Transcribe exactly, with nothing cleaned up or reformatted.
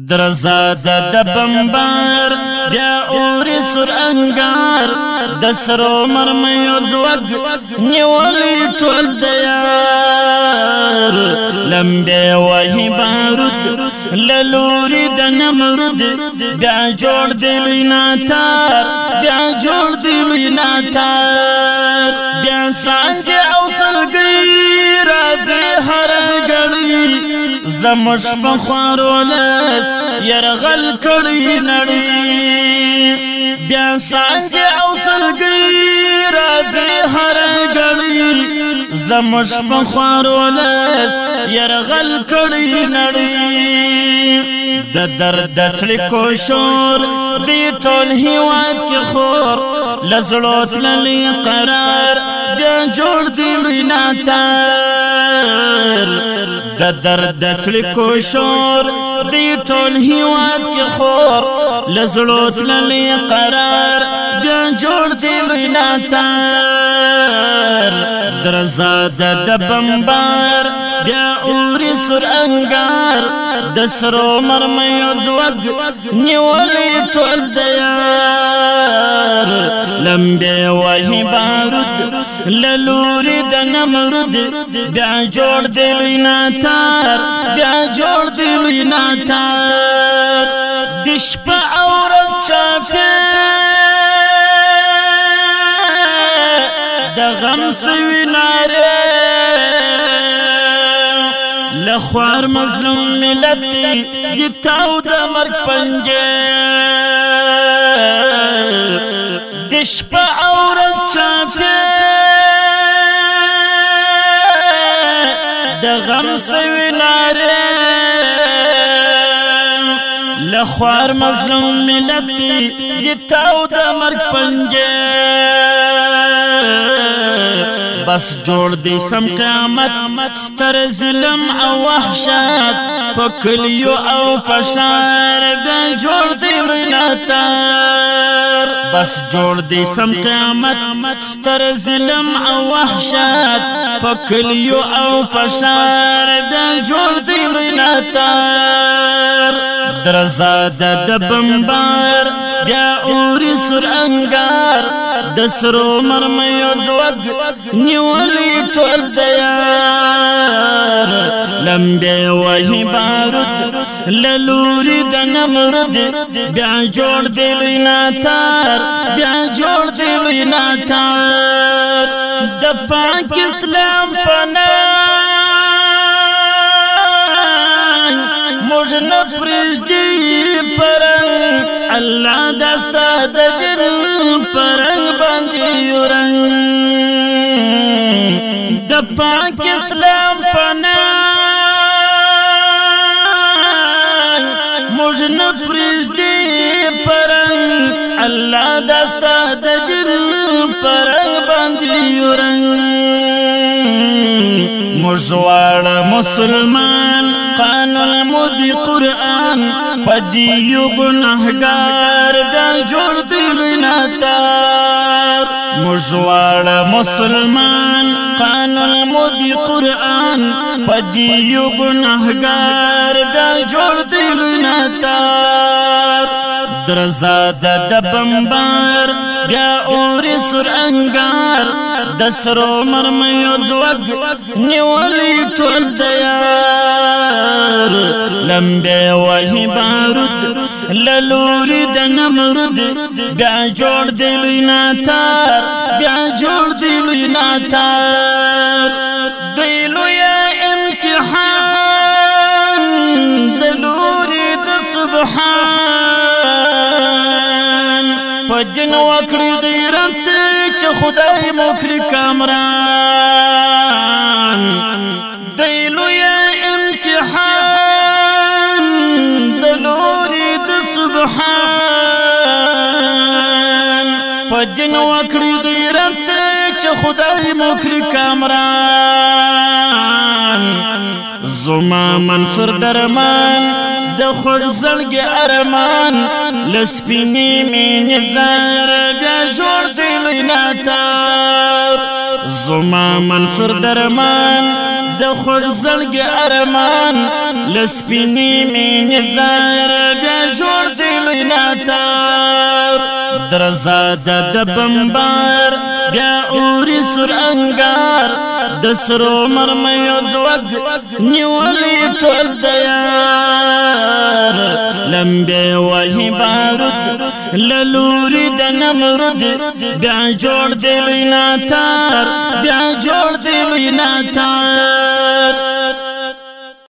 درزاد د بمبار بیا اوري سر انګار د سرو مرمیو زوج نیولی ټول دیار لمبه وهی بارود للوری د نمرود بیا جوړ دی لوی ناتار بیا جوړ دی لوی ناتار بیا سانګ او سلګي راځي هر غړي زمش په خوارولس يرغل کړي نړۍ بیا سانګ او سلګي راځي هر غړي زمش په خوارولس يرغل کړي نړۍ د درد سړکو شور دی ټول هیواد کې خور لزړو تللی قرار بیا جوړ دی لوی ناتار د درد سړکو شور دی ټول هیواد کې خور لزړو تللی قرار بیا جوړ دی لوی ناتار درزاد د بمبار بیا اوري سر انګار د سرو مرمیو زوج نیولی ټول دیار لمبه وهی بارود للوری د نمرود بیا جوړ دی لوی ناتار بیا جوړ دی لوی ناتار د شپه او ورځ چاپه د غم سوي ناره لخوار مظلوم ملتی گتاو دا مرگ پنجے دشپ عورت چاپے دا غم سوی نارے لخوار مظلوم ملتی گتاو دا مرگ پنجے بس جوړ دی سم قیامت ستر ظلم او وحشت پکلیو او پشار بیا جوړ دی لوی ناتار بس جوړ دی سم قیامت ستر ظلم او وحشت پکلیو او پشار بیا جوړ دی لوی ناتار درزاد د بمبار بیا اوري سر انګار د سرو مرمیو زوج نیولی ټول دیار لمبه وهی بارود للوری د نمرود بیا جوړ دی لوی ناتار بیا جوړ دی لوی ناتار د پاک اسلام پناه موږ نه پرېږدي پرنګ الله دستا د دل پرنګ باندې یورنګ د پاک اسلام پناه موږ نه پرېږدي پرنګ الله دستا د دل پرنګ باندې یورنګ موږ واړه مسلمان قانون مودی قرآن پدیو گناہگار بیا جوړ دی لوی ناتار مجوار مسلمان قانون مودی قرآن پدیو گناہگار بیا جوړ دی لوی ناتار درزاد د بمبار بیا اوري سر انګار د سرو مرمیو زوج نیولی ټول دیار لمبه وهی بارود للوری د نمرود بیا جوړ دی لوی ناتار بیا جوړ دی لوی ناتار دی لوی امتحان د لوري د سبحان پدین وکړي غیرت چې خدای مکري کامران دی لوی امتحان د لوري د سبحان پدین وکړي غیرت چې خدای مکري کامران زما منصور درمان د خور زړګي ارمان لسپینې مینې زار بیا جوړ دی لوی ناتار زما منصور درمان د خوږ زړګي ارمان لسپینې مینې زار بیا جوړ دی لوی ناتار درزاده د بمبار بیا اوري سور انګار د سرو مرمیو ځواک نیولې ټول تیار لمبې وهي بارود له لوري د نمرود بیا جوړ دی لوی ناتار بیا جوړ دی لوی ناتار